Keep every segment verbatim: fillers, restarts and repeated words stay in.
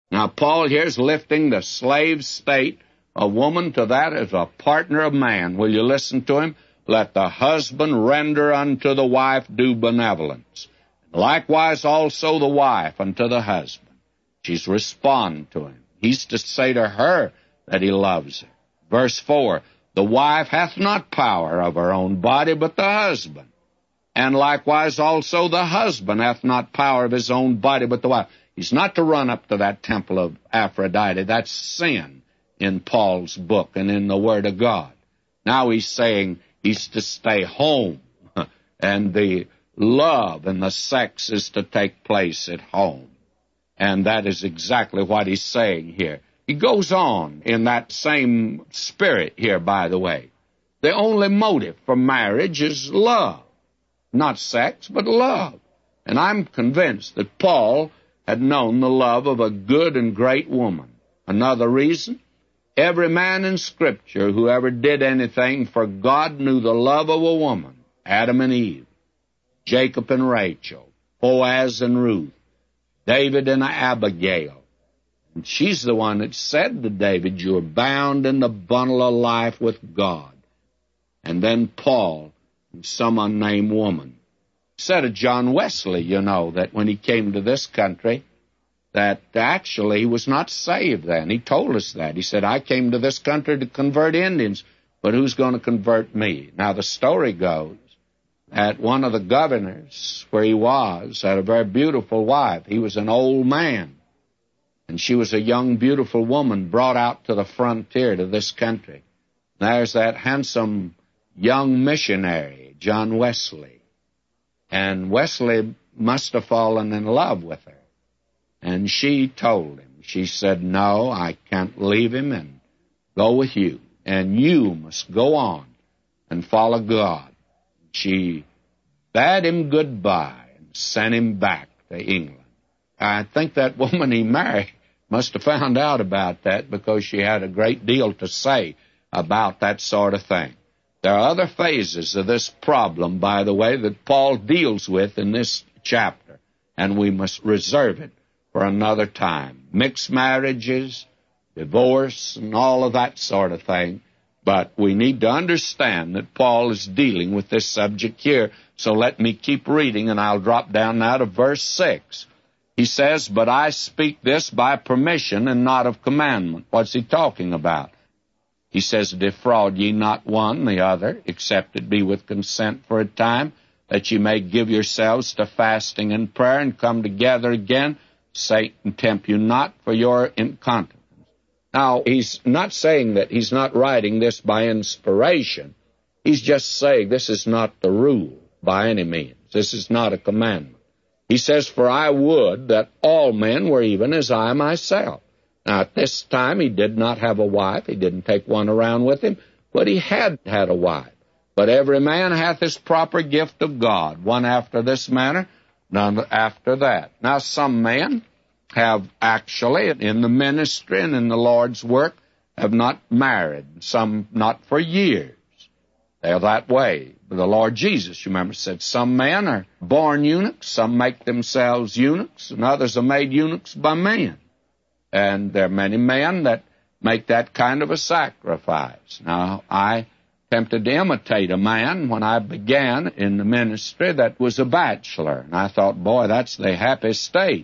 Now, Paul here is lifting the slave state, a woman, to that as a partner of man. Will you listen to him? Let the husband render unto the wife due benevolence. Likewise also the wife unto the husband. She's respond to him. He's to say to her that he loves her. Verse four, the wife hath not power of her own body, but the husband. And likewise also the husband hath not power of his own body, but the wife. He's not to run up to that temple of Aphrodite. That's sin in Paul's book and in the Word of God. Now he's saying he's to stay home, and the love and the sex is to take place at home. And that is exactly what he's saying here. He goes on in that same spirit here, by the way. The only motive for marriage is love. Not sex, but love. And I'm convinced that Paul had known the love of a good and great woman. Another reason, every man in Scripture who ever did anything for God knew the love of a woman. Adam and Eve, Jacob and Rachel, Boaz and Ruth, David and Abigail. And she's the one that said to David, you're bound in the bundle of life with God. And then Paul and some unnamed woman said of John Wesley, you know, that when he came to this country, that actually he was not saved then. He told us that. He said, I came to this country to convert Indians, but who's going to convert me? Now, the story goes that one of the governors where he was had a very beautiful wife. He was an old man, and she was a young, beautiful woman brought out to the frontier to this country. There's that handsome young missionary, John Wesley. And Wesley must have fallen in love with her. And she told him, she said, no, I can't leave him and go with you. And you must go on and follow God. She bade him goodbye and sent him back to England. I think that woman he married must have found out about that because she had a great deal to say about that sort of thing. There are other phases of this problem, by the way, that Paul deals with in this chapter, and we must reserve it for another time. Mixed marriages, divorce, and all of that sort of thing. But we need to understand that Paul is dealing with this subject here, so let me keep reading, and I'll drop down now to verse six. He says, but I speak this by permission and not of commandment. What's he talking about? He says, defraud ye not one the other, except it be with consent for a time, that ye may give yourselves to fasting and prayer, and come together again. Satan tempt you not for your incontinence. Now, he's not saying that he's not writing this by inspiration. He's just saying this is not the rule by any means. This is not a commandment. He says, for I would that all men were even as I myself. Now, at this time, he did not have a wife. He didn't take one around with him, but he had had a wife. But every man hath his proper gift of God, one after this manner, none after that. Now, some men have actually, in the ministry and in the Lord's work, have not married, some not for years. They're that way. But the Lord Jesus, you remember, said some men are born eunuchs, some make themselves eunuchs, and others are made eunuchs by men. And there are many men that make that kind of a sacrifice. Now, I attempted to imitate a man when I began in the ministry that was a bachelor. And I thought, boy, that's the happy state.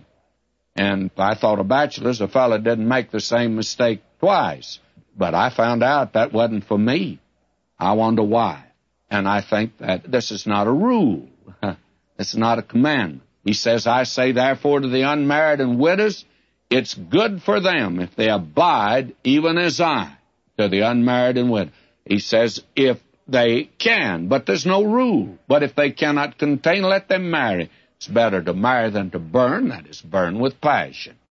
And I thought a bachelor's a fellow didn't make the same mistake twice. But I found out that wasn't for me. I wanted a wife. And I think that this is not a rule. It's not a commandment. He says, I say therefore to the unmarried and widows, it's good for them if they abide even as I, to the unmarried and widow. He says, if they can, but there's no rule. But if they cannot contain, let them marry. It's better to marry than to burn, that is, burn with passion.